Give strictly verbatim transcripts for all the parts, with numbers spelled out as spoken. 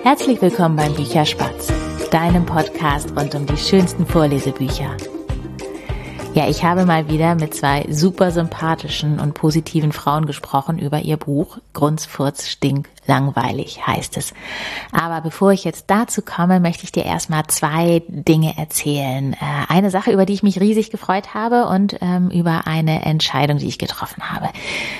Herzlich willkommen beim Bücherspatz, deinem Podcast rund um die schönsten Vorlesebücher. Ja, ich habe mal wieder mit zwei super sympathischen und positiven Frauen gesprochen über ihr Buch Grunz, Furz, Stink, Langweilig heißt es. Aber bevor ich jetzt dazu komme, möchte ich dir erstmal zwei Dinge erzählen. Eine Sache, über die ich mich riesig gefreut habe und ähm, über eine Entscheidung, die ich getroffen habe.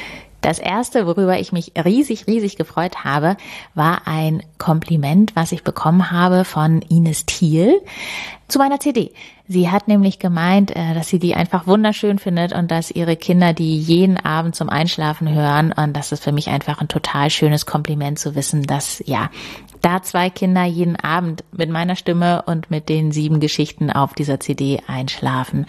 Das erste, worüber ich mich riesig, riesig gefreut habe, war ein Kompliment, was ich bekommen habe von Ines Thiel zu meiner C D. Sie hat nämlich gemeint, dass sie die einfach wunderschön findet und dass ihre Kinder die jeden Abend zum Einschlafen hören. Und das ist für mich einfach ein total schönes Kompliment zu wissen, dass ja da zwei Kinder jeden Abend mit meiner Stimme und mit den sieben Geschichten auf dieser C D einschlafen.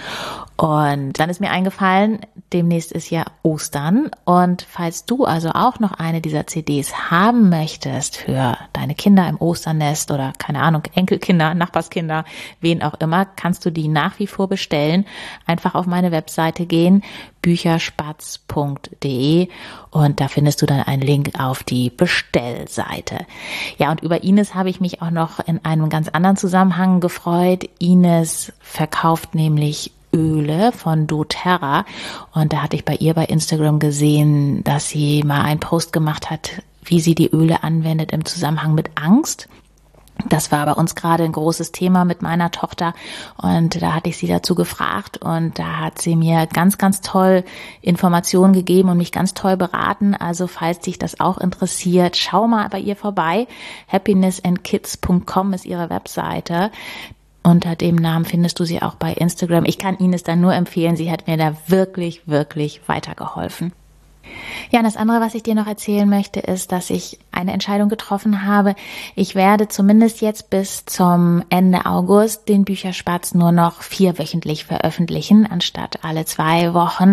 Und dann ist mir eingefallen, demnächst ist ja Ostern. Und falls du also auch noch eine dieser C Ds haben möchtest für deine Kinder im Osternest oder keine Ahnung, Enkelkinder, Nachbarskinder, wen auch immer, kannst du die nach wie vor bestellen. Einfach auf meine Webseite gehen, bücherspatz punkt de, und da findest du dann einen Link auf die Bestellseite. Ja, und über Ines habe ich mich auch noch in einem ganz anderen Zusammenhang gefreut. Ines verkauft nämlich Öle von doTERRA und da hatte ich bei ihr bei Instagram gesehen, dass sie mal einen Post gemacht hat, wie sie die Öle anwendet im Zusammenhang mit Angst. Das war bei uns gerade ein großes Thema mit meiner Tochter und da hatte ich sie dazu gefragt und da hat sie mir ganz, ganz toll Informationen gegeben und mich ganz toll beraten. Also falls dich das auch interessiert, schau mal bei ihr vorbei. happiness and kids punkt com ist ihre Webseite. Unter dem Namen findest du sie auch bei Instagram. Ich kann Ines dann nur empfehlen, sie hat mir da wirklich, wirklich weitergeholfen. Ja, und das andere, was ich dir noch erzählen möchte, ist, dass ich eine Entscheidung getroffen habe. Ich werde zumindest jetzt bis zum Ende August den Bücherspatz nur noch vierwöchentlich veröffentlichen, anstatt alle zwei Wochen.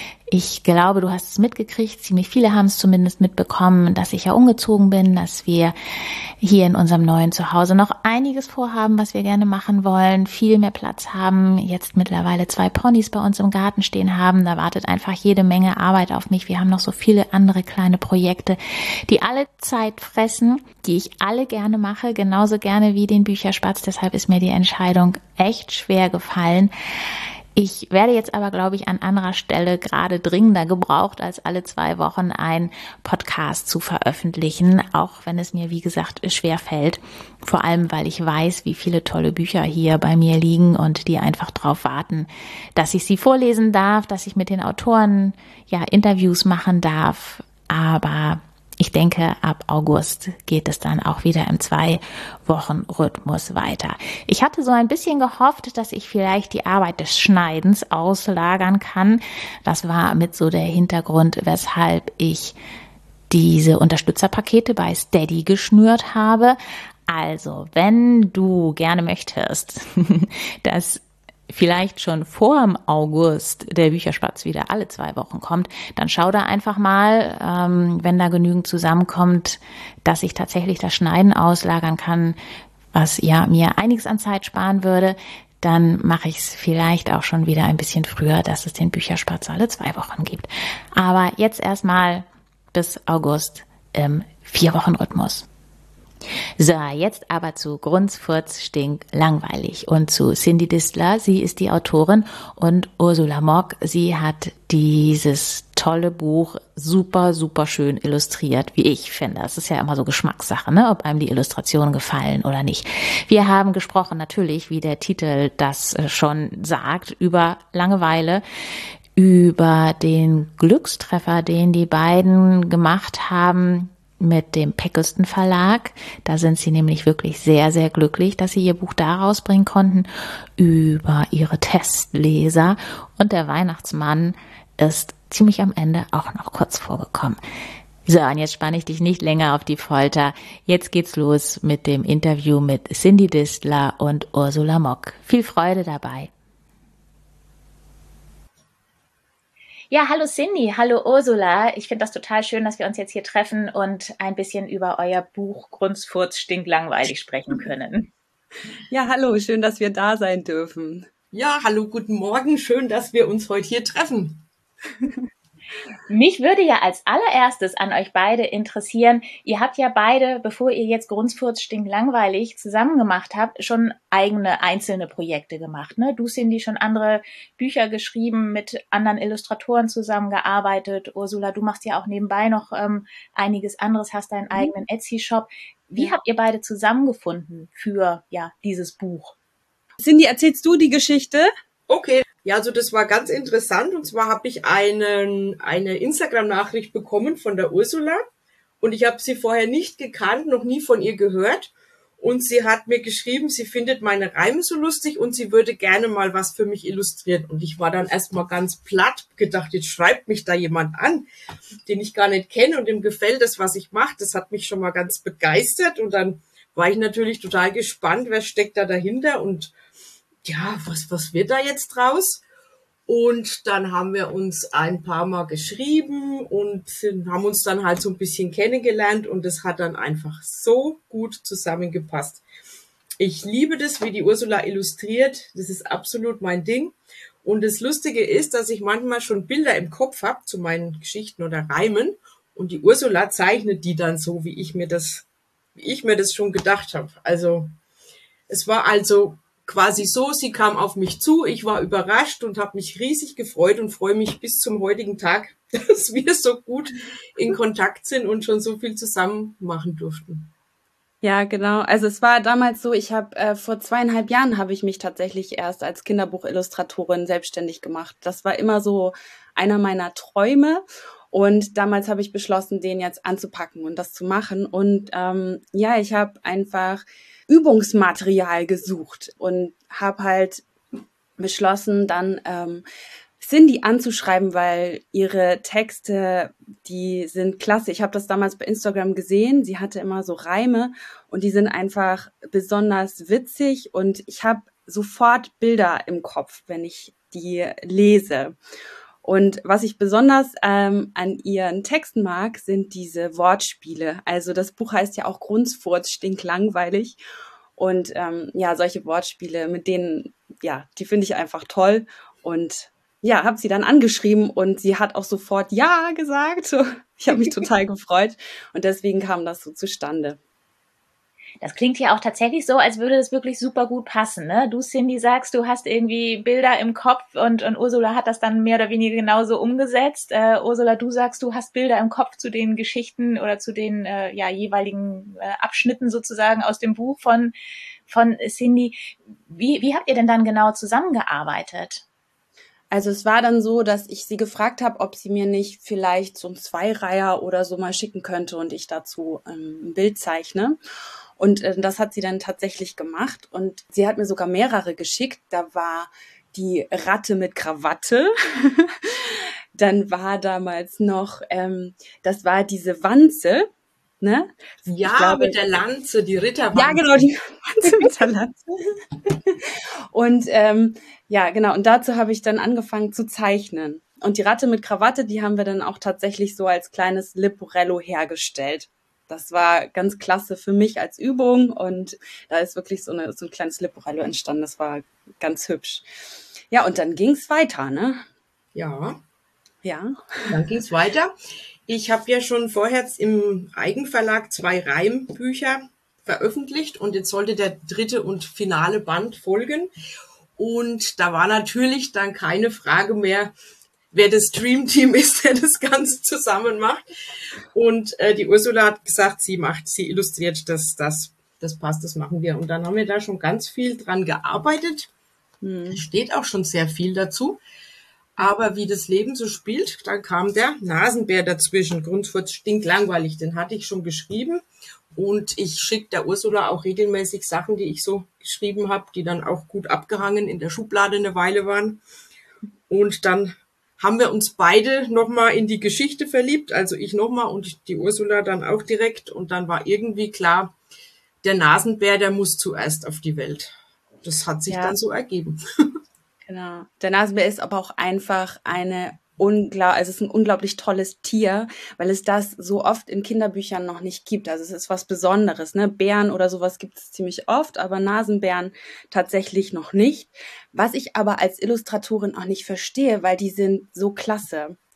Ich glaube, du hast es mitgekriegt, ziemlich viele haben es zumindest mitbekommen, dass ich ja umgezogen bin, dass wir hier in unserem neuen Zuhause noch einiges vorhaben, was wir gerne machen wollen, viel mehr Platz haben, jetzt mittlerweile zwei Ponys bei uns im Garten stehen haben, da wartet einfach jede Menge Arbeit auf mich. Wir haben noch so viele andere kleine Projekte, die alle Zeit fressen, die ich alle gerne mache, genauso gerne wie den Bücherspatz, deshalb ist mir die Entscheidung echt schwer gefallen. Ich werde jetzt aber, glaube ich, an anderer Stelle gerade dringender gebraucht, als alle zwei Wochen einen Podcast zu veröffentlichen, auch wenn es mir, wie gesagt, schwer fällt. Vor allem, weil ich weiß, wie viele tolle Bücher hier bei mir liegen und die einfach darauf warten, dass ich sie vorlesen darf, dass ich mit den Autoren ja Interviews machen darf. Aber ich denke, ab August geht es dann auch wieder im Zwei-Wochen-Rhythmus weiter. Ich hatte so ein bisschen gehofft, dass ich vielleicht die Arbeit des Schneidens auslagern kann. Das war mit so der Hintergrund, weshalb ich diese Unterstützerpakete bei Steady geschnürt habe. Also, wenn du gerne möchtest, dass vielleicht schon vor dem August der Bücherspatz wieder alle zwei Wochen kommt, dann schau da einfach mal, ähm, wenn da genügend zusammenkommt, dass ich tatsächlich das Schneiden auslagern kann, was ja mir einiges an Zeit sparen würde, dann mache ich es vielleicht auch schon wieder ein bisschen früher, dass es den Bücherspatz alle zwei Wochen gibt. Aber jetzt erstmal bis August im Vier-Wochen-Rhythmus. So, jetzt aber zu Grunz, Furz, Stink, Langweilig und zu Cindy Distler. Sie ist die Autorin und Ursula Mock. Sie hat dieses tolle Buch super, super schön illustriert, wie ich finde. Das ist ja immer so Geschmackssache, ne? Ob einem die Illustrationen gefallen oder nicht. Wir haben gesprochen natürlich, wie der Titel das schon sagt, über Langeweile, über den Glückstreffer, den die beiden gemacht haben mit dem Peckelston Verlag. Da sind sie nämlich wirklich sehr, sehr glücklich, dass sie ihr Buch da rausbringen konnten, über ihre Testleser. Und der Weihnachtsmann ist ziemlich am Ende auch noch kurz vorgekommen. So, und jetzt spanne ich dich nicht länger auf die Folter. Jetzt geht's los mit dem Interview mit Cindy Distler und Ursula Mock. Viel Freude dabei. Ja, hallo Cindy, hallo Ursula. Ich finde das total schön, dass wir uns jetzt hier treffen und ein bisschen über euer Buch Grunz, Furz, Stink, Langweilig sprechen können. Ja, hallo, schön, dass wir da sein dürfen. Ja, hallo, guten Morgen. Schön, dass wir uns heute hier treffen. Mich würde ja als allererstes an euch beide interessieren, ihr habt ja beide, bevor ihr jetzt Grundfurz stinklangweilig zusammen gemacht habt, schon eigene einzelne Projekte gemacht, ne? Du, Cindy, schon andere Bücher geschrieben, mit anderen Illustratoren zusammengearbeitet. Ursula, du machst ja auch nebenbei noch ähm, einiges anderes, hast deinen Mhm. eigenen Etsy-Shop. Wie Ja. habt ihr beide zusammengefunden für ja dieses Buch? Cindy, erzählst du die Geschichte? Okay, ja, also das war ganz interessant. Und zwar habe ich einen, eine Instagram-Nachricht bekommen von der Ursula. Und ich habe sie vorher nicht gekannt, noch nie von ihr gehört. Und sie hat mir geschrieben, sie findet meine Reime so lustig und sie würde gerne mal was für mich illustrieren. Und ich war dann erstmal ganz platt, gedacht, jetzt schreibt mich da jemand an, den ich gar nicht kenne und dem gefällt das, was ich mache. Das hat mich schon mal ganz begeistert. Und dann war ich natürlich total gespannt, wer steckt da dahinter und ja, was, was wird da jetzt draus? Und dann haben wir uns ein paar Mal geschrieben und sind, haben uns dann halt so ein bisschen kennengelernt und es hat dann einfach so gut zusammengepasst. Ich liebe das, wie die Ursula illustriert. Das ist absolut mein Ding. Und das Lustige ist, dass ich manchmal schon Bilder im Kopf habe zu meinen Geschichten oder Reimen und die Ursula zeichnet die dann so, wie ich mir das, wie ich mir das schon gedacht habe. Also es war also quasi so, sie kam auf mich zu, ich war überrascht und habe mich riesig gefreut und freue mich bis zum heutigen Tag, dass wir so gut in Kontakt sind und schon so viel zusammen machen durften. Ja, genau. Also es war damals so, ich habe äh, vor zweieinhalb Jahren habe ich mich tatsächlich erst als Kinderbuchillustratorin selbstständig gemacht. Das war immer so einer meiner Träume. Und damals habe ich beschlossen, den jetzt anzupacken und das zu machen. Und ähm, ja, ich habe einfach Übungsmaterial gesucht und habe halt beschlossen, dann ähm, Cindy anzuschreiben, weil ihre Texte, die sind klasse. Ich habe das damals bei Instagram gesehen. Sie hatte immer so Reime und die sind einfach besonders witzig und ich habe sofort Bilder im Kopf, wenn ich die lese. Und was ich besonders ähm, an ihren Texten mag, sind diese Wortspiele. Also das Buch heißt ja auch Grundfurz stinklangweilig. Und ähm, ja, solche Wortspiele, mit denen, ja, die finde ich einfach toll. Und ja, habe sie dann angeschrieben und sie hat auch sofort Ja gesagt. Ich habe mich total gefreut und deswegen kam das so zustande. Das klingt ja auch tatsächlich so, als würde das wirklich super gut passen, ne? Du, Cindy, sagst, du hast irgendwie Bilder im Kopf und, und Ursula hat das dann mehr oder weniger genauso umgesetzt. Äh, Ursula, du sagst, du hast Bilder im Kopf zu den Geschichten oder zu den äh, ja, jeweiligen äh, Abschnitten sozusagen aus dem Buch von, von Cindy. Wie, wie habt ihr denn dann genau zusammengearbeitet? Also es war dann so, dass ich sie gefragt habe, ob sie mir nicht vielleicht so ein Zweireiher oder so mal schicken könnte und ich dazu ähm, ein Bild zeichne. Und äh, das hat sie dann tatsächlich gemacht und sie hat mir sogar mehrere geschickt. Da war die Ratte mit Krawatte. Dann war damals noch, ähm, das war diese Wanze, ne? Ja, glaube, mit der Lanze, die Ritterwanze. Ja, genau, die Wanze mit der Lanze. Und ähm, ja, genau, und dazu habe ich dann angefangen zu zeichnen. Und die Ratte mit Krawatte, die haben wir dann auch tatsächlich so als kleines Leporello hergestellt. Das war ganz klasse für mich als Übung und da ist wirklich so, eine, so ein kleines Leporello entstanden. Das war ganz hübsch. Ja, und dann ging's weiter, ne? Ja. Ja. Dann ging's weiter. Ich habe ja schon vorher im Eigenverlag zwei Reimbücher veröffentlicht und jetzt sollte der dritte und finale Band folgen. Und da war natürlich dann keine Frage mehr, wer das Dreamteam ist, der das Ganze zusammen macht. Und äh, die Ursula hat gesagt, sie macht, sie illustriert das, das, das passt, das machen wir. Und dann haben wir da schon ganz viel dran gearbeitet. Hm. Steht auch schon sehr viel dazu. Aber wie das Leben so spielt, dann kam der Nasenbär dazwischen. Grundfurz stinklangweilig, den hatte ich schon geschrieben. Und ich schicke der Ursula auch regelmäßig Sachen, die ich so geschrieben habe, die dann auch gut abgehangen in der Schublade eine Weile waren. Und dann haben wir uns beide nochmal in die Geschichte verliebt, also ich nochmal und die Ursula dann auch direkt. Und dann war irgendwie klar, der Nasenbär, der muss zuerst auf die Welt. Das hat sich ja dann so ergeben. Genau. Der Nasenbär ist aber auch einfach eine unglaublich, also es ist ein unglaublich tolles Tier, weil es das so oft in Kinderbüchern noch nicht gibt. Also es ist was Besonderes, ne? Bären oder sowas gibt es ziemlich oft, aber Nasenbären tatsächlich noch nicht. Was ich aber als Illustratorin auch nicht verstehe, weil die sind so klasse.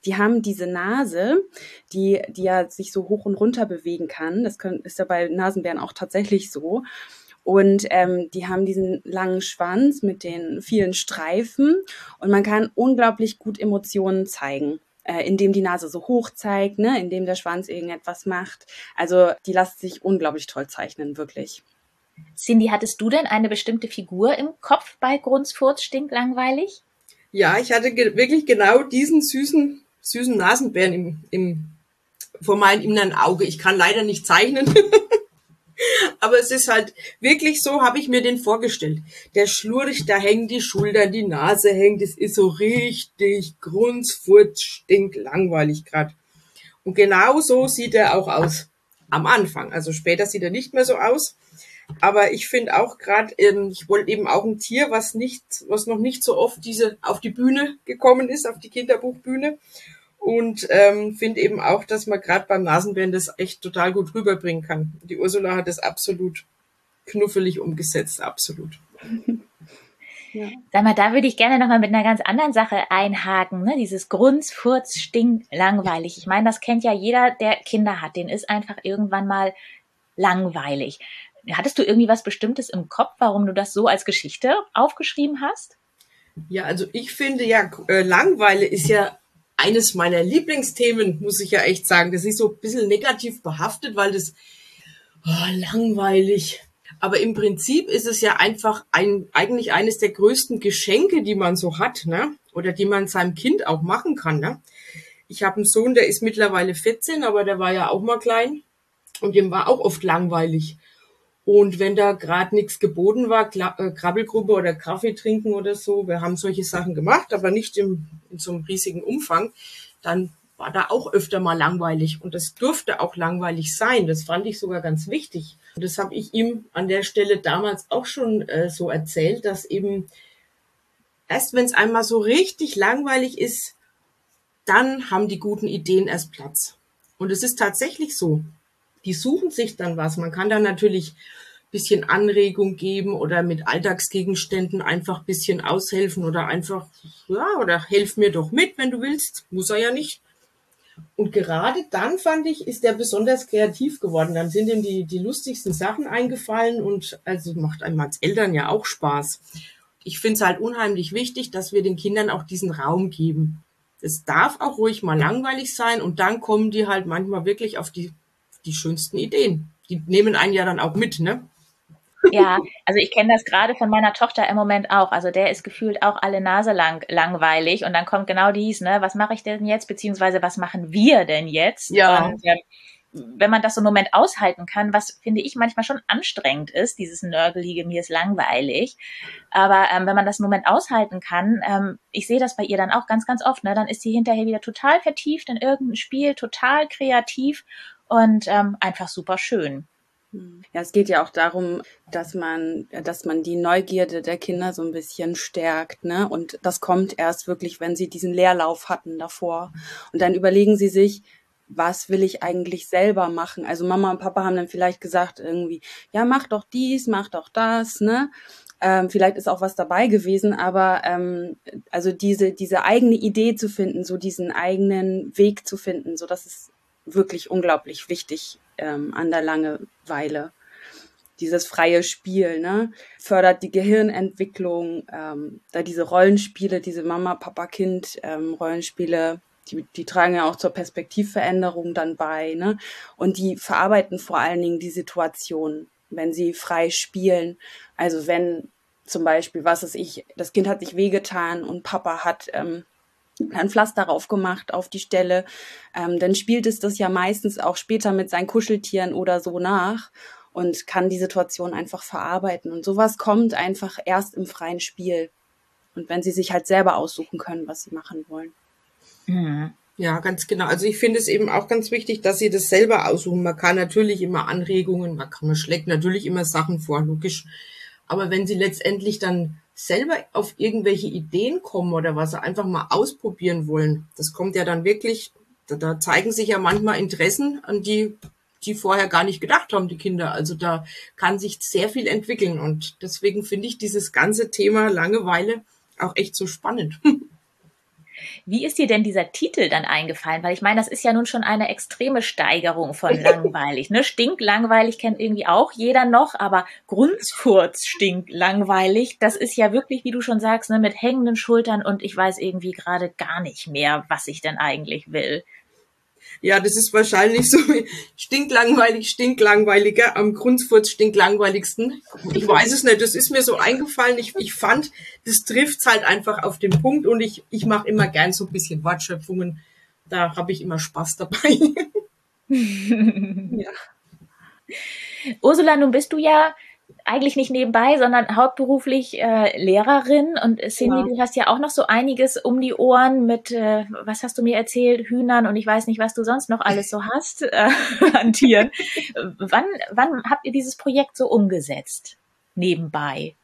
die haben diese Nase, die, die ja sich so hoch und runter bewegen kann. Das können, ist ja bei Nasenbären auch tatsächlich so. Und ähm, die haben diesen langen Schwanz mit den vielen Streifen und man kann unglaublich gut Emotionen zeigen, äh, indem die Nase so hoch zeigt, ne, indem der Schwanz irgendetwas macht. Also die lassen sich unglaublich toll zeichnen, wirklich. Cindy, hattest du denn eine bestimmte Figur im Kopf bei Grunzfurz stinklangweilig? Ja, ich hatte ge- wirklich genau diesen süßen, süßen Nasenbären im, im, vor meinem inneren Auge. Ich kann leider nicht zeichnen. Aber es ist halt wirklich so, habe ich mir den vorgestellt. Der schlurcht, da hängen die Schultern, die Nase hängt. Es ist so richtig Grunzfurz, stinklangweilig gerade. Und genau so sieht er auch aus. Am Anfang. Also später sieht er nicht mehr so aus. Aber ich finde auch gerade, ähm, ich wollte eben auch ein Tier, was nicht, was noch nicht so oft diese auf die Bühne gekommen ist, auf die Kinderbuchbühne. Und ähm, finde eben auch, dass man gerade beim Nasenbären das echt total gut rüberbringen kann. Die Ursula hat das absolut knuffelig umgesetzt, absolut. Ja. Sag mal, da würde ich gerne nochmal mit einer ganz anderen Sache einhaken, ne? Dieses Grunz, Furz, Stink, langweilig. Ich meine, das kennt ja jeder, der Kinder hat. Den ist einfach irgendwann mal langweilig. Hattest du irgendwie was Bestimmtes im Kopf, warum du das so als Geschichte aufgeschrieben hast? Ja, also ich finde ja, äh, Langeweile ist ja eines meiner Lieblingsthemen, muss ich ja echt sagen. Das ist so ein bisschen negativ behaftet, weil das oh, langweilig. Aber im Prinzip ist es ja einfach ein, eigentlich eines der größten Geschenke, die man so hat, ne? Oder die man seinem Kind auch machen kann, ne? Ich habe einen Sohn, der ist mittlerweile vierzehn, aber der war ja auch mal klein und dem war auch oft langweilig. Und wenn da gerade nichts geboten war, Krabbelgruppe oder Kaffee trinken oder so, wir haben solche Sachen gemacht, aber nicht im, in so einem riesigen Umfang, dann war da auch öfter mal langweilig. Und das durfte auch langweilig sein. Das fand ich sogar ganz wichtig. Und das habe ich ihm an der Stelle damals auch schon äh, so erzählt, dass eben erst wenn es einmal so richtig langweilig ist, dann haben die guten Ideen erst Platz. Und es ist tatsächlich so. Die suchen sich dann was. Man kann da natürlich ein bisschen Anregung geben oder mit Alltagsgegenständen einfach ein bisschen aushelfen oder einfach, ja, oder helf mir doch mit, wenn du willst. Muss er ja nicht. Und gerade dann, fand ich, ist der besonders kreativ geworden. Dann sind ihm die, die lustigsten Sachen eingefallen und also macht einem als Eltern ja auch Spaß. Ich finde es halt unheimlich wichtig, dass wir den Kindern auch diesen Raum geben. Es darf auch ruhig mal langweilig sein und dann kommen die halt manchmal wirklich auf die die schönsten Ideen. Die nehmen einen ja dann auch mit, ne? Ja, also ich kenne das gerade von meiner Tochter im Moment auch. Also der ist gefühlt auch alle Nase lang langweilig und dann kommt genau dies, ne? Was mache ich denn jetzt? Beziehungsweise was machen wir denn jetzt? Ja. Und ähm, wenn man das so einen Moment aushalten kann, was finde ich manchmal schon anstrengend ist, dieses Nörgelige, mir ist langweilig. Aber ähm, wenn man das einen Moment aushalten kann, ähm, ich sehe das bei ihr dann auch ganz, ganz oft, ne? Dann ist sie hinterher wieder total vertieft in irgendein Spiel, total kreativ und ähm, einfach super schön. Ja, es geht ja auch darum, dass man, dass man die Neugierde der Kinder so ein bisschen stärkt, ne? Und das kommt erst wirklich, wenn sie diesen Leerlauf hatten davor. Und dann überlegen sie sich, was will ich eigentlich selber machen? Also Mama und Papa haben dann vielleicht gesagt irgendwie, ja, mach doch dies, mach doch das, ne? Ähm, vielleicht ist auch was dabei gewesen, aber ähm, also diese diese eigene Idee zu finden, so diesen eigenen Weg zu finden, so das ist wirklich unglaublich wichtig ähm, an der Langeweile. Dieses freie Spiel, ne, fördert die Gehirnentwicklung, ähm, da diese Rollenspiele, diese Mama, Papa, Kind ähm, Rollenspiele, die, die tragen ja auch zur Perspektivveränderung dann bei, ne, und die verarbeiten vor allen Dingen die Situation, wenn sie frei spielen. Also wenn zum Beispiel, was weiß ich, das Kind hat sich wehgetan und Papa hat ähm, ein Pflaster drauf gemacht auf die Stelle, ähm, dann spielt es das ja meistens auch später mit seinen Kuscheltieren oder so nach und kann die Situation einfach verarbeiten. Und sowas kommt einfach erst im freien Spiel. Und wenn sie sich halt selber aussuchen können, was sie machen wollen. Mhm. Ja, ganz genau. Also ich finde es eben auch ganz wichtig, dass sie das selber aussuchen. Man kann natürlich immer Anregungen, man kann, man schlägt natürlich immer Sachen vor, logisch. Aber wenn sie letztendlich dann selber auf irgendwelche Ideen kommen oder was sie einfach mal ausprobieren wollen, das kommt ja dann wirklich, da, da zeigen sich ja manchmal Interessen, an die die vorher gar nicht gedacht haben, die Kinder. Also da kann sich sehr viel entwickeln und deswegen finde ich dieses ganze Thema Langeweile auch echt so spannend. Wie ist dir denn dieser Titel dann eingefallen? Weil ich meine, das ist ja nun schon eine extreme Steigerung von langweilig. Ne? Stinklangweilig kennt irgendwie auch jeder noch, aber Grundfurz stinklangweilig, das ist ja wirklich, wie du schon sagst, ne, mit hängenden Schultern und ich weiß irgendwie gerade gar nicht mehr, was ich denn eigentlich will. Ja, das ist wahrscheinlich so stinklangweilig, stinklangweiliger, am Grundfurz stinklangweiligsten. Ich weiß es nicht, das ist mir so eingefallen. Ich, ich fand, das trifft's halt einfach auf den Punkt und ich, ich mache immer gern so ein bisschen Wortschöpfungen. Da habe ich immer Spaß dabei. Ja. Ursula, nun bist du ja eigentlich nicht nebenbei, sondern hauptberuflich äh, Lehrerin. Und Cindy, ja. Du hast ja auch noch so einiges um die Ohren mit, äh, was hast du mir erzählt, Hühnern und ich weiß nicht, was du sonst noch alles so hast äh, an Tieren. wann, wann habt ihr dieses Projekt so umgesetzt, nebenbei?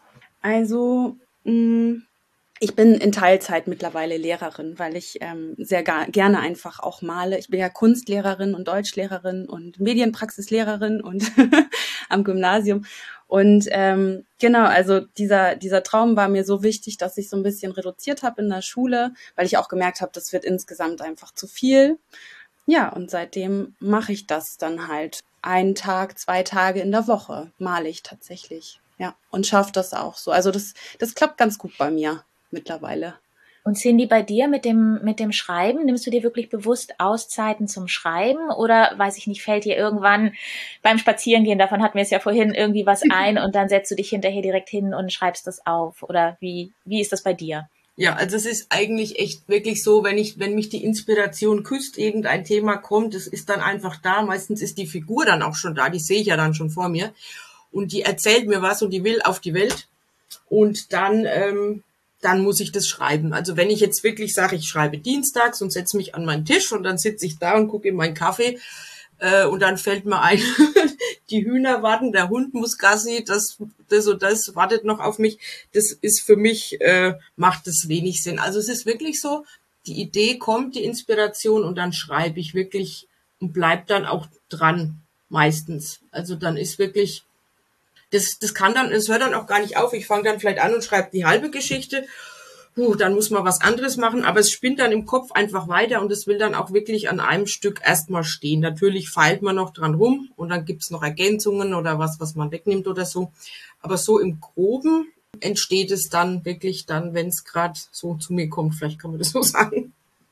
Also, mh, ich bin in Teilzeit mittlerweile Lehrerin, weil ich ähm, sehr ga- gerne einfach auch male. Ich bin ja Kunstlehrerin und Deutschlehrerin und Medienpraxislehrerin und am Gymnasium. Und ähm, genau, also dieser dieser Traum war mir so wichtig, dass ich so ein bisschen reduziert habe in der Schule, weil ich auch gemerkt habe, das wird insgesamt einfach zu viel. Ja, und seitdem mache ich das dann halt einen Tag, zwei Tage in der Woche male ich tatsächlich. Ja, und schaffe das auch so. Also das das klappt ganz gut bei mir mittlerweile. Und Cindy, bei dir mit dem, mit dem Schreiben, nimmst du dir wirklich bewusst Auszeiten zum Schreiben oder, weiß ich nicht, fällt dir irgendwann beim Spazierengehen, davon hatten wir es ja vorhin, irgendwie was ein und dann setzt du dich hinterher direkt hin und schreibst das auf? Oder wie, wie ist das bei dir? Ja, also es ist eigentlich echt wirklich so, wenn ich, wenn mich die Inspiration küsst, irgendein Thema kommt, es ist dann einfach da. Meistens ist die Figur dann auch schon da, die sehe ich ja dann schon vor mir und die erzählt mir was und die will auf die Welt und dann, ähm, dann muss ich das schreiben. Also wenn ich jetzt wirklich sage, ich schreibe dienstags und setze mich an meinen Tisch und dann sitze ich da und gucke in meinen Kaffee äh, und dann fällt mir ein, die Hühner warten, der Hund muss Gassi, das, das und das wartet noch auf mich. Das ist für mich, äh, macht das wenig Sinn. Also es ist wirklich so, die Idee kommt, die Inspiration und dann schreibe ich wirklich und bleib dann auch dran meistens. Also dann ist wirklich Das, das kann dann, es hört dann auch gar nicht auf. Ich fange dann vielleicht an und schreibe die halbe Geschichte. Puh, dann muss man was anderes machen, aber es spinnt dann im Kopf einfach weiter und es will dann auch wirklich an einem Stück erstmal stehen. Natürlich feilt man noch dran rum und dann gibt's noch Ergänzungen oder was, was man wegnimmt oder so. Aber so im Groben entsteht es dann wirklich dann, wenn es gerade so zu mir kommt. Vielleicht kann man das so sagen.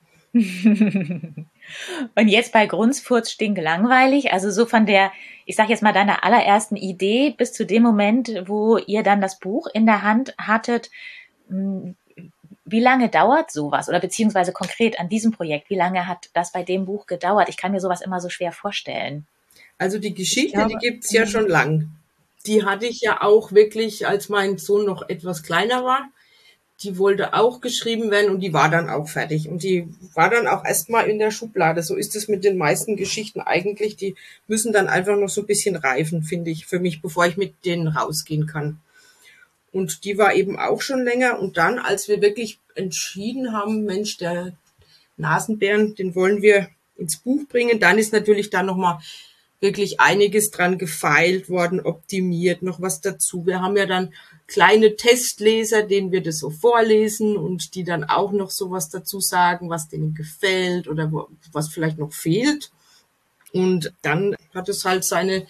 Und jetzt bei Grundfurz stinklangweilig, also so von der, ich sag jetzt mal, deiner allerersten Idee bis zu dem Moment, wo ihr dann das Buch in der Hand hattet, wie lange dauert sowas? Oder beziehungsweise konkret an diesem Projekt, wie lange hat das bei dem Buch gedauert? Ich kann mir sowas immer so schwer vorstellen. Also die Geschichte, glaube, die gibt's ja schon lang. Die hatte ich ja auch wirklich, als mein Sohn noch etwas kleiner war. Die wollte auch geschrieben werden und die war dann auch fertig. Und die war dann auch erstmal in der Schublade. So ist es mit den meisten Geschichten eigentlich. Die müssen dann einfach noch so ein bisschen reifen, finde ich, für mich, bevor ich mit denen rausgehen kann. Und die war eben auch schon länger. Und dann, als wir wirklich entschieden haben, Mensch, der Nasenbären, den wollen wir ins Buch bringen, dann ist natürlich dann nochmal wirklich einiges dran gefeilt worden, optimiert, noch was dazu. Wir haben ja dann kleine Testleser, denen wir das so vorlesen und die dann auch noch sowas dazu sagen, was denen gefällt oder wo, was vielleicht noch fehlt. Und dann hat es halt seine,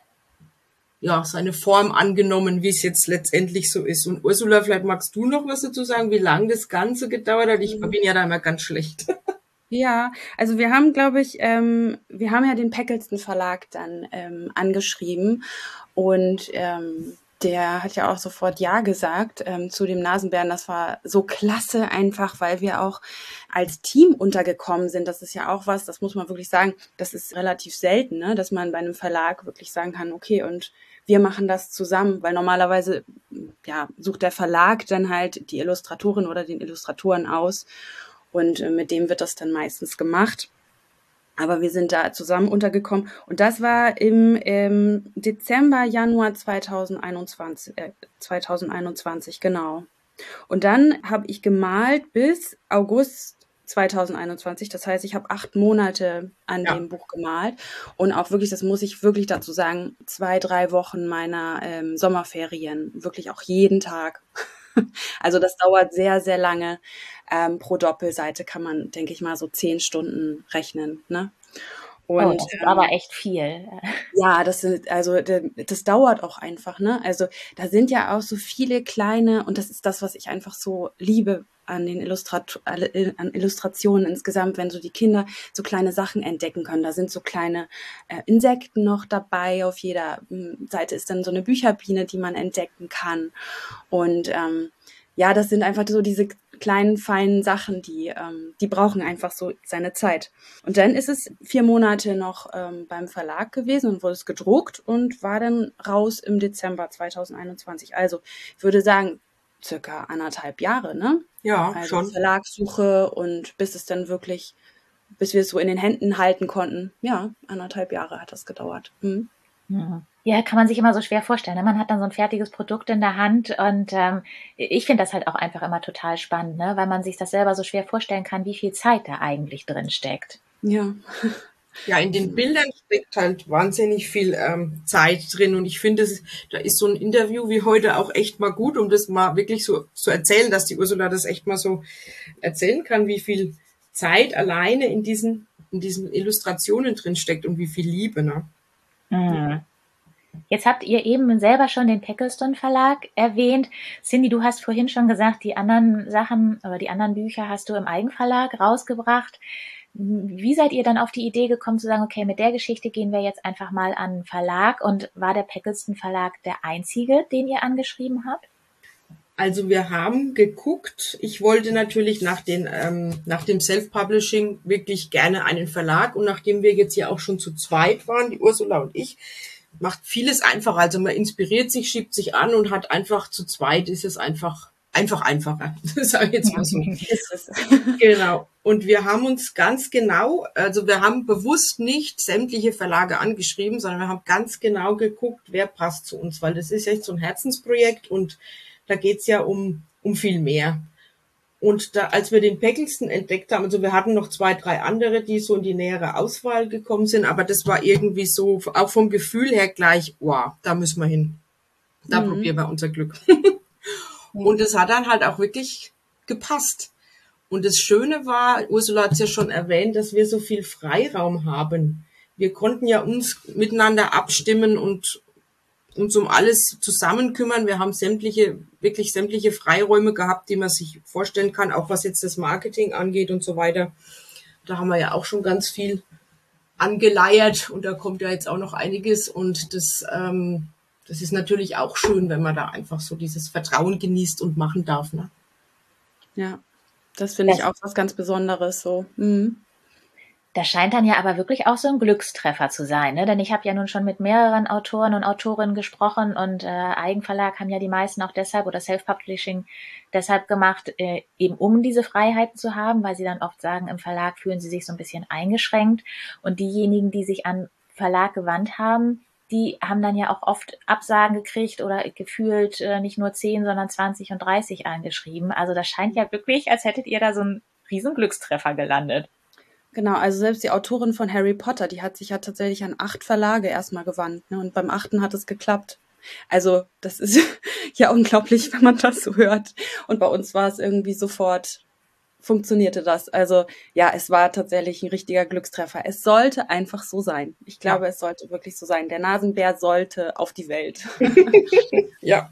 ja, seine Form angenommen, wie es jetzt letztendlich so ist. Und Ursula, vielleicht magst du noch was dazu sagen, wie lange das Ganze gedauert hat? Ich bin ja da immer ganz schlecht. Ja, also wir haben, glaube ich, ähm, wir haben ja den Packelston Verlag dann ähm, angeschrieben und ähm, der hat ja auch sofort Ja gesagt ähm, zu dem Nasenbären. Das war so klasse einfach, weil wir auch als Team untergekommen sind. Das ist ja auch was, das muss man wirklich sagen, das ist relativ selten, ne, dass man bei einem Verlag wirklich sagen kann, okay, und wir machen das zusammen, weil normalerweise ja sucht der Verlag dann halt die Illustratorin oder den Illustratoren aus. Und äh, mit dem wird das dann meistens gemacht. Aber wir sind da zusammen untergekommen. Und das war im ähm, Dezember, Januar zweitausendeinundzwanzig, äh, zweitausendeinundzwanzig, genau. Und dann habe ich gemalt bis August zweitausendeinundzwanzig. Das heißt, ich habe acht Monate an ja. dem Buch gemalt. Und auch wirklich, das muss ich wirklich dazu sagen, zwei, drei Wochen meiner ähm, Sommerferien. Wirklich auch jeden Tag. Also das dauert sehr, sehr lange. Ähm, pro Doppelseite kann man, denke ich mal, so zehn Stunden rechnen, ne? Und, oh, Und das ist ähm, aber echt viel. Ja, das sind, also das dauert auch einfach, ne? Also da sind ja auch so viele kleine, und das ist das, was ich einfach so liebe an den Illustrat an Illustrationen insgesamt, wenn so die Kinder so kleine Sachen entdecken können. Da sind so kleine äh, Insekten noch dabei. Auf jeder m, Seite ist dann so eine Bücherbiene, die man entdecken kann. Und ähm, ja, das sind einfach so diese kleinen, feinen Sachen, die, ähm, die brauchen einfach so seine Zeit. Und dann ist es vier Monate noch ähm, beim Verlag gewesen und wurde es gedruckt und war dann raus im Dezember zweitausendeinundzwanzig. Also ich würde sagen, circa anderthalb Jahre, ne? Ja, also schon. Verlagssuche und bis es dann wirklich, bis wir es so in den Händen halten konnten. Ja, anderthalb Jahre hat das gedauert. Mhm. Ja, kann man sich immer so schwer vorstellen. Ne? Man hat dann so ein fertiges Produkt in der Hand und ähm, ich finde das halt auch einfach immer total spannend, ne? Weil man sich das selber so schwer vorstellen kann, wie viel Zeit da eigentlich drin steckt. Ja. Ja, in den Bildern steckt halt wahnsinnig viel ähm, Zeit drin und ich finde, da ist so ein Interview wie heute auch echt mal gut, um das mal wirklich so zu erzählen, dass die Ursula das echt mal so erzählen kann, wie viel Zeit alleine in diesen in diesen Illustrationen drin steckt und wie viel Liebe, ne? Mhm. Jetzt habt ihr eben selber schon den Peckelston Verlag erwähnt. Cindy, du hast vorhin schon gesagt, die anderen Sachen oder die anderen Bücher hast du im Eigenverlag rausgebracht. Wie seid ihr dann auf die Idee gekommen zu sagen, okay, mit der Geschichte gehen wir jetzt einfach mal an den Verlag? Und war der Peckelston Verlag der einzige, den ihr angeschrieben habt? Also wir haben geguckt, ich wollte natürlich nach, den, ähm, nach dem Self-Publishing wirklich gerne einen Verlag und nachdem wir jetzt hier auch schon zu zweit waren, die Ursula und ich, macht vieles einfacher. Also man inspiriert sich, schiebt sich an und hat einfach zu zweit ist es einfach einfach einfacher. Das sage ich jetzt mal so. Genau. Und wir haben uns ganz genau, also wir haben bewusst nicht sämtliche Verlage angeschrieben, sondern wir haben ganz genau geguckt, wer passt zu uns, weil das ist echt so ein Herzensprojekt und da geht's ja um um viel mehr. Und da, als wir den Peckelston entdeckt haben, also wir hatten noch zwei, drei andere, die so in die nähere Auswahl gekommen sind, aber das war irgendwie so, auch vom Gefühl her gleich, wow, da müssen wir hin. Da mhm. probieren wir unser Glück. Und es hat dann halt auch wirklich gepasst. Und das Schöne war, Ursula hat es ja schon erwähnt, dass wir so viel Freiraum haben. Wir konnten ja uns miteinander abstimmen und uns um alles zusammen kümmern. Wir haben sämtliche, wirklich sämtliche Freiräume gehabt, die man sich vorstellen kann, auch was jetzt das Marketing angeht und so weiter. Da haben wir ja auch schon ganz viel angeleiert und da kommt ja jetzt auch noch einiges und das, ähm, das ist natürlich auch schön, wenn man da einfach so dieses Vertrauen genießt und machen darf. Ne? Ja, das finde ich auch was ganz Besonderes so. Mhm. Das scheint dann ja aber wirklich auch so ein Glückstreffer zu sein, ne? Denn ich habe ja nun schon mit mehreren Autoren und Autorinnen gesprochen und äh, Eigenverlag haben ja die meisten auch deshalb oder Self-Publishing deshalb gemacht, äh, eben um diese Freiheiten zu haben, weil sie dann oft sagen, im Verlag fühlen sie sich so ein bisschen eingeschränkt und diejenigen, die sich an Verlag gewandt haben, die haben dann ja auch oft Absagen gekriegt oder gefühlt äh, nicht nur zehn, sondern zwanzig und dreißig angeschrieben. Also das scheint ja wirklich, als hättet ihr da so einen riesen Glückstreffer gelandet. Genau, also selbst die Autorin von Harry Potter, die hat sich ja tatsächlich an acht Verlage erstmal gewandt, ne? Und beim achten hat es geklappt. Also das ist ja unglaublich, wenn man das so hört. Und bei uns war es irgendwie sofort, funktionierte das. Also ja, es war tatsächlich ein richtiger Glückstreffer. Es sollte einfach so sein. Ich glaube, ja. Es sollte wirklich so sein. Der Nasenbär sollte auf die Welt. Ja.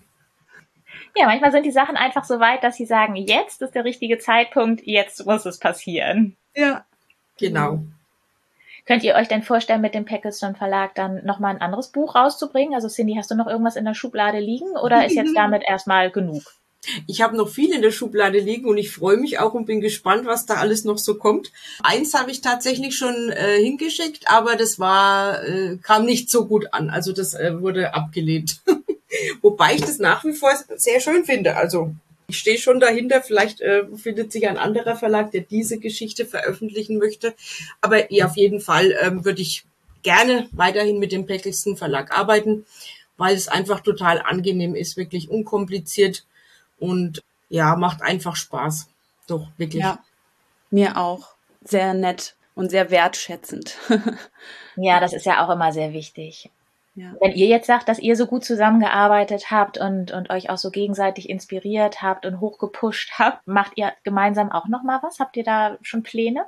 Ja, manchmal sind die Sachen einfach so weit, dass sie sagen, jetzt ist der richtige Zeitpunkt, jetzt muss es passieren. Ja. Genau. Könnt ihr euch denn vorstellen, mit dem Peckelston Verlag dann nochmal ein anderes Buch rauszubringen? Also Cindy, hast du noch irgendwas in der Schublade liegen oder ist jetzt damit erstmal genug? Ich habe noch viel in der Schublade liegen und ich freue mich auch und bin gespannt, was da alles noch so kommt. Eins habe ich tatsächlich schon äh, hingeschickt, aber das war äh, kam nicht so gut an. Also das äh, wurde abgelehnt. Wobei ich das nach wie vor sehr schön finde. Also ich stehe schon dahinter, vielleicht äh, findet sich ein anderer Verlag, der diese Geschichte veröffentlichen möchte. Aber ja, auf jeden Fall ähm, würde ich gerne weiterhin mit dem Peckelston Verlag arbeiten, weil es einfach total angenehm ist, wirklich unkompliziert und ja, macht einfach Spaß. Doch, wirklich. Ja, mir auch. Sehr nett und sehr wertschätzend. Ja, das ist ja auch immer sehr wichtig. Ja. Wenn ihr jetzt sagt, dass ihr so gut zusammengearbeitet habt und, und euch auch so gegenseitig inspiriert habt und hochgepusht habt, macht ihr gemeinsam auch noch mal was? Habt ihr da schon Pläne?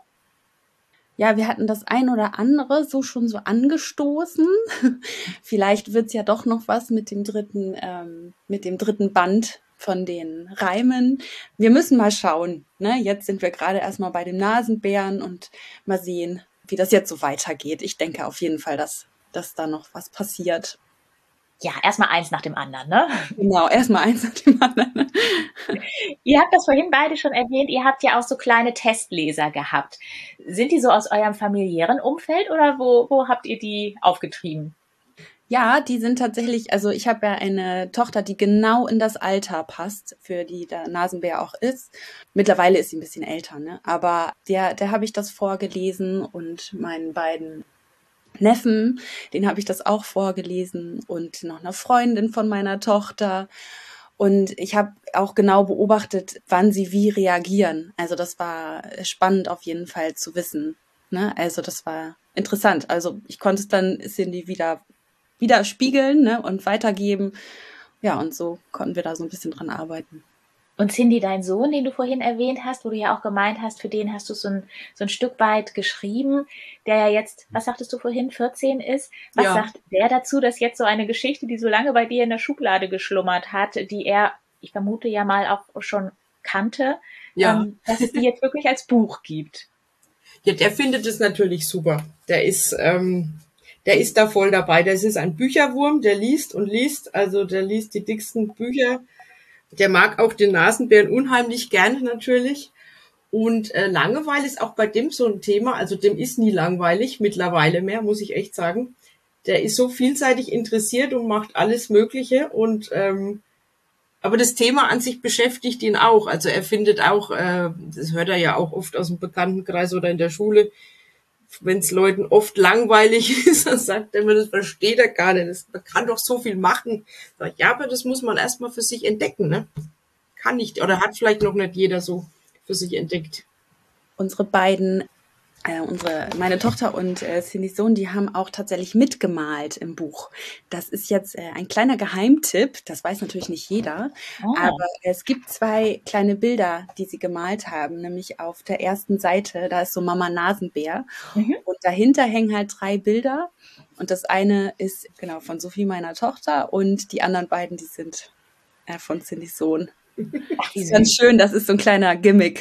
Ja, wir hatten das ein oder andere so schon so angestoßen. Vielleicht wird's ja doch noch was mit dem dritten, ähm, mit dem dritten Band von den Reimen. Wir müssen mal schauen. Ne? Jetzt sind wir gerade erstmal bei dem Nasenbären und mal sehen, wie das jetzt so weitergeht. Ich denke auf jeden Fall, dass, dass da noch was passiert. Ja, erstmal eins nach dem anderen, ne? Genau, erstmal eins nach dem anderen. Ihr habt das vorhin beide schon erwähnt, ihr habt ja auch so kleine Testleser gehabt. Sind die so aus eurem familiären Umfeld oder wo, wo habt ihr die aufgetrieben? Ja, die sind tatsächlich, also ich habe ja eine Tochter, die genau in das Alter passt, für die der Nasenbär auch ist. Mittlerweile ist sie ein bisschen älter, ne? Aber der, der habe ich das vorgelesen und meinen beiden Neffen, den habe ich das auch vorgelesen und noch einer Freundin von meiner Tochter. Und ich habe auch genau beobachtet, wann sie wie reagieren. Also das war spannend auf jeden Fall zu wissen. Ne? Also das war interessant. Also ich konnte es dann Cindy wieder wieder spiegeln, ne, und weitergeben. Ja, und so konnten wir da so ein bisschen dran arbeiten. Und Cindy, dein Sohn, den du vorhin erwähnt hast, wo du ja auch gemeint hast, für den hast du so ein, so ein Stück weit geschrieben, der ja jetzt, was sagtest du vorhin, vierzehn ist. Was Ja. sagt der dazu, dass jetzt so eine Geschichte, die so lange bei dir in der Schublade geschlummert hat, die er, ich vermute ja mal, auch schon kannte, Ja. ähm, dass es die jetzt wirklich als Buch gibt? Ja, der findet es natürlich super. Der ist, ähm, der ist da voll dabei. Das ist ein Bücherwurm, der liest und liest. Also der liest die dicksten Bücher. Der mag auch den Nasenbären unheimlich gerne natürlich. Und äh, Langeweile ist auch bei dem so ein Thema. Also dem ist nie langweilig, mittlerweile mehr, muss ich echt sagen. Der ist so vielseitig interessiert und macht alles Mögliche. Und ähm, aber das Thema an sich beschäftigt ihn auch. Also er findet auch, äh, das hört er ja auch oft aus dem Bekanntenkreis oder in der Schule, wenn es Leuten oft langweilig ist, dann sagt er mir, das versteht er gar nicht. Das, man kann doch so viel machen. Sag ich, ja, aber das muss man erstmal für sich entdecken, ne? Kann nicht, oder hat vielleicht noch nicht jeder so für sich entdeckt. Unsere beiden, äh, unsere, meine Tochter und äh, Cindys Sohn, die haben auch tatsächlich mitgemalt im Buch. Das ist jetzt äh, ein kleiner Geheimtipp, das weiß natürlich nicht jeder, Oh. aber es gibt zwei kleine Bilder, die sie gemalt haben, nämlich auf der ersten Seite, da ist so Mama Nasenbär Mhm. und dahinter hängen halt drei Bilder und das eine ist genau von Sophie, meiner Tochter, und die anderen beiden, die sind äh, von Cindys Sohn. Ach, Das ist ganz schön, das ist so ein kleiner Gimmick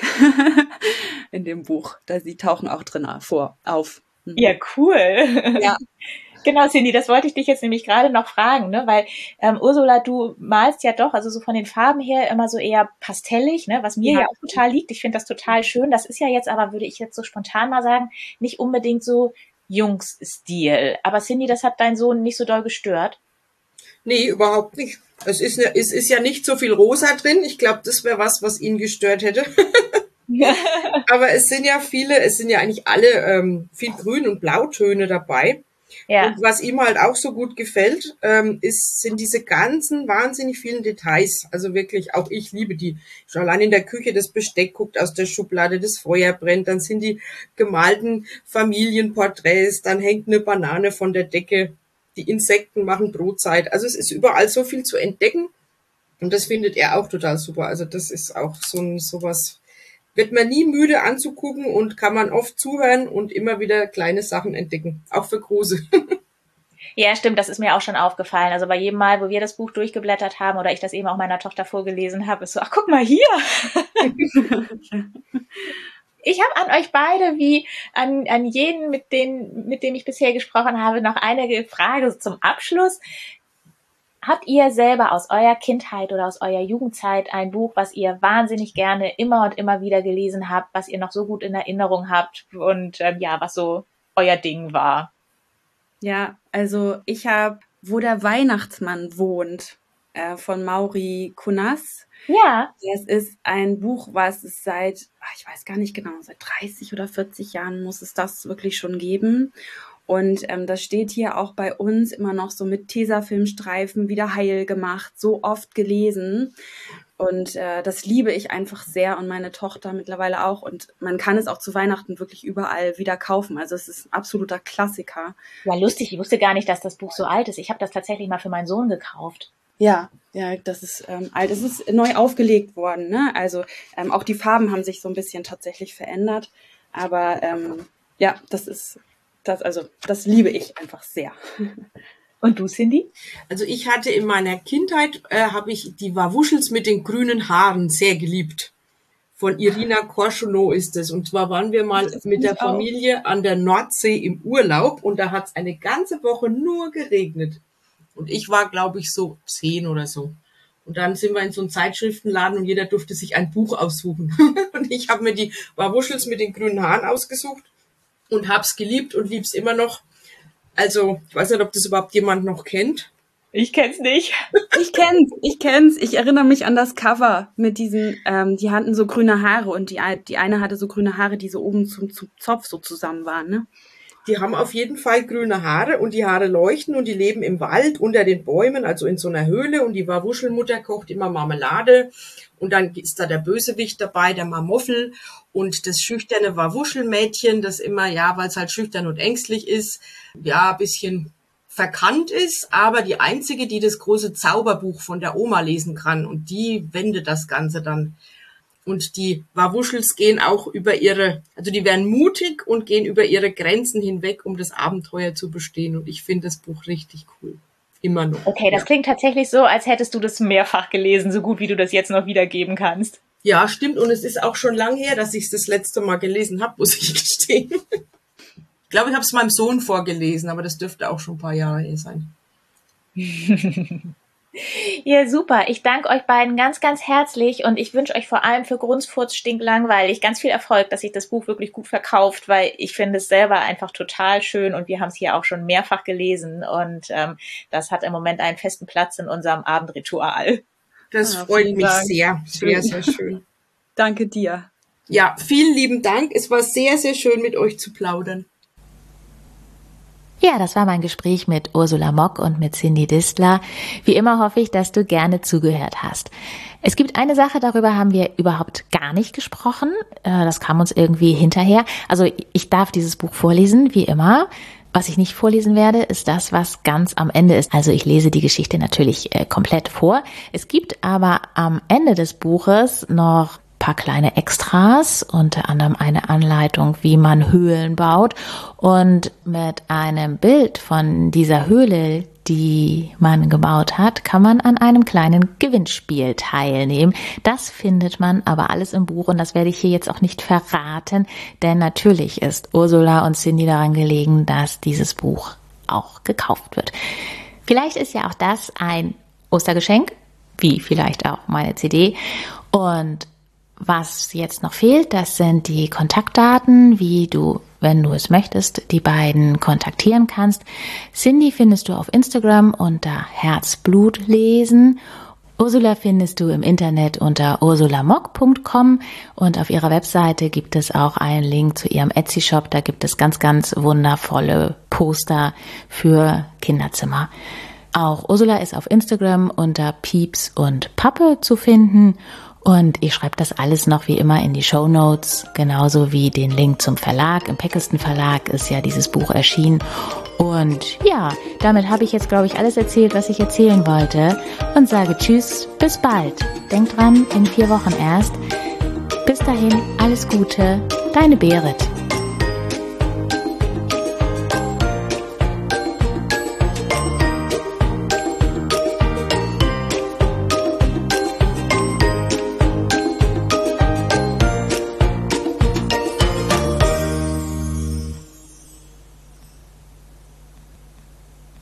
in dem Buch. Da sie tauchen auch drin vor, auf. Mhm. Ja, cool. Ja. Genau, Cindy, das wollte ich dich jetzt nämlich gerade noch fragen, ne? Weil ähm, Ursula, du malst ja doch, also so von den Farben her immer so eher pastellig, ne? Was mir ja, Ja. auch total liegt. Ich finde das total schön. Das ist ja jetzt aber, würde ich jetzt so spontan mal sagen, nicht unbedingt so Jungs-Stil. Aber Cindy, das hat dein Sohn nicht so doll gestört? Nee, überhaupt nicht. Es ist, ne, es ist ja nicht so viel Rosa drin. Ich glaube, das wäre was, was ihn gestört hätte. Aber es sind ja viele, es sind ja eigentlich alle ähm, viel Grün- und Blautöne dabei. Ja. Und was ihm halt auch so gut gefällt, ähm, ist, sind diese ganzen wahnsinnig vielen Details. Also wirklich, auch ich liebe die. Schon allein in der Küche das Besteck guckt aus der Schublade, das Feuer brennt, dann sind die gemalten Familienporträts, dann hängt eine Banane von der Decke, die Insekten machen Brotzeit. Also es ist überall so viel zu entdecken und das findet er auch total super. Also das ist auch so ein sowas, wird man nie müde anzugucken und kann man oft zuhören und immer wieder kleine Sachen entdecken, auch für große. Ja, stimmt, das ist mir auch schon aufgefallen. Also bei jedem Mal, wo wir das Buch durchgeblättert haben oder ich das eben auch meiner Tochter vorgelesen habe, ist so, ach, guck mal hier. Ich habe an euch beide, wie an, an jeden, mit, denen, mit dem ich bisher gesprochen habe, noch eine Frage zum Abschluss. Habt ihr selber aus eurer Kindheit oder aus eurer Jugendzeit ein Buch, was ihr wahnsinnig gerne immer und immer wieder gelesen habt, was ihr noch so gut in Erinnerung habt und ähm, ja, was so euer Ding war? Ja, also ich habe Wo der Weihnachtsmann wohnt äh, von Mauri Kunas. Ja. Das ist ein Buch, was es seit, ich weiß gar nicht genau, seit dreißig oder vierzig Jahren muss es das wirklich schon geben. Und ähm, das steht hier auch bei uns immer noch so mit Tesafilmstreifen wieder heil gemacht, so oft gelesen. Und äh, das liebe ich einfach sehr und meine Tochter mittlerweile auch. Und man kann es auch zu Weihnachten wirklich überall wieder kaufen. Also es ist ein absoluter Klassiker. Ja, lustig. Ich wusste gar nicht, dass das Buch so alt ist. Ich habe das tatsächlich mal für meinen Sohn gekauft. Ja, ja, das ist ähm, alt. Es ist neu aufgelegt worden, ne? Also ähm, auch die Farben haben sich so ein bisschen tatsächlich verändert. Aber ähm, ja, das ist das, also das liebe ich einfach sehr. Und du, Cindy? Also ich hatte in meiner Kindheit, äh, habe ich die Wawuschels mit den grünen Haaren sehr geliebt. Von Irina Korschunov ist es. Und zwar waren wir mal mit der Familie an der Nordsee im Urlaub und da hat es eine ganze Woche nur geregnet. Und ich war, glaube ich, so zehn oder so. Und dann sind wir in so einem Zeitschriftenladen und jeder durfte sich ein Buch aussuchen. Und ich habe mir die Wawuschels mit den grünen Haaren ausgesucht und hab's geliebt und lieb's immer noch. Also, ich weiß nicht, ob das überhaupt jemand noch kennt. Ich kenn's nicht. Ich kenn's, ich kenn's. Ich erinnere mich an das Cover mit diesen, ähm, die hatten so grüne Haare und die, die eine hatte so grüne Haare, die so oben zum, zum Zopf so zusammen waren, ne? Die haben auf jeden Fall grüne Haare und die Haare leuchten und die leben im Wald unter den Bäumen, also in so einer Höhle und die Wawuschelmutter kocht immer Marmelade und dann ist da der Bösewicht dabei, der Marmoffel und das schüchterne Wawuschelmädchen, das immer, ja, weil es halt schüchtern und ängstlich ist, ja, ein bisschen verkannt ist, aber die einzige, die das große Zauberbuch von der Oma lesen kann und die wendet das Ganze dann. Und die Wawuschels gehen auch über ihre, also die werden mutig und gehen über ihre Grenzen hinweg, um das Abenteuer zu bestehen. Und ich finde das Buch richtig cool. Immer noch. Okay, das ja. Klingt tatsächlich so, als hättest du das mehrfach gelesen, so gut wie du das jetzt noch wiedergeben kannst. Ja, stimmt. Und es ist auch schon lang her, dass ich es das letzte Mal gelesen habe, muss ich gestehen. Ich glaube, ich habe es meinem Sohn vorgelesen, aber das dürfte auch schon ein paar Jahre her sein. Ja, super. Ich danke euch beiden ganz, ganz herzlich und ich wünsche euch vor allem für Grunzfurz stinklangweilig ganz viel Erfolg, dass sich das Buch wirklich gut verkauft, weil ich finde es selber einfach total schön und wir haben es hier auch schon mehrfach gelesen und ähm, das hat im Moment einen festen Platz in unserem Abendritual. Das ja, freut mich Dank. sehr, sehr, sehr schön. Danke dir. Ja, vielen lieben Dank. Es war sehr, sehr schön, mit euch zu plaudern. Ja, das war mein Gespräch mit Ursula Mock und mit Cindy Distler. Wie immer hoffe ich, dass du gerne zugehört hast. Es gibt eine Sache, darüber haben wir überhaupt gar nicht gesprochen. Das kam uns irgendwie hinterher. Also ich darf dieses Buch vorlesen, wie immer. Was ich nicht vorlesen werde, ist das, was ganz am Ende ist. Also ich lese die Geschichte natürlich äh, komplett vor. Es gibt aber am Ende des Buches noch paar kleine Extras, unter anderem eine Anleitung, wie man Höhlen baut und mit einem Bild von dieser Höhle, die man gebaut hat, kann man an einem kleinen Gewinnspiel teilnehmen. Das findet man aber alles im Buch und das werde ich hier jetzt auch nicht verraten, denn natürlich ist Ursula und Cindy daran gelegen, dass dieses Buch auch gekauft wird. Vielleicht ist ja auch das ein Ostergeschenk, wie vielleicht auch meine C D. Und was jetzt noch fehlt, das sind die Kontaktdaten, wie du, wenn du es möchtest, die beiden kontaktieren kannst. Cindy findest du auf Instagram unter Herzblutlesen. Ursula findest du im Internet unter ursulamock punkt com und auf ihrer Webseite gibt es auch einen Link zu ihrem Etsy-Shop. Da gibt es ganz, ganz wundervolle Poster für Kinderzimmer. Auch Ursula ist auf Instagram unter Pieps und Pappe zu finden. Und ich schreibe das alles noch wie immer in die Shownotes, genauso wie den Link zum Verlag. Im Peckelston Verlag ist ja dieses Buch erschienen. Und ja, damit habe ich jetzt, glaube ich, alles erzählt, was ich erzählen wollte. Und sage Tschüss, bis bald. Denk dran, in vier Wochen erst. Bis dahin, alles Gute, deine Berit.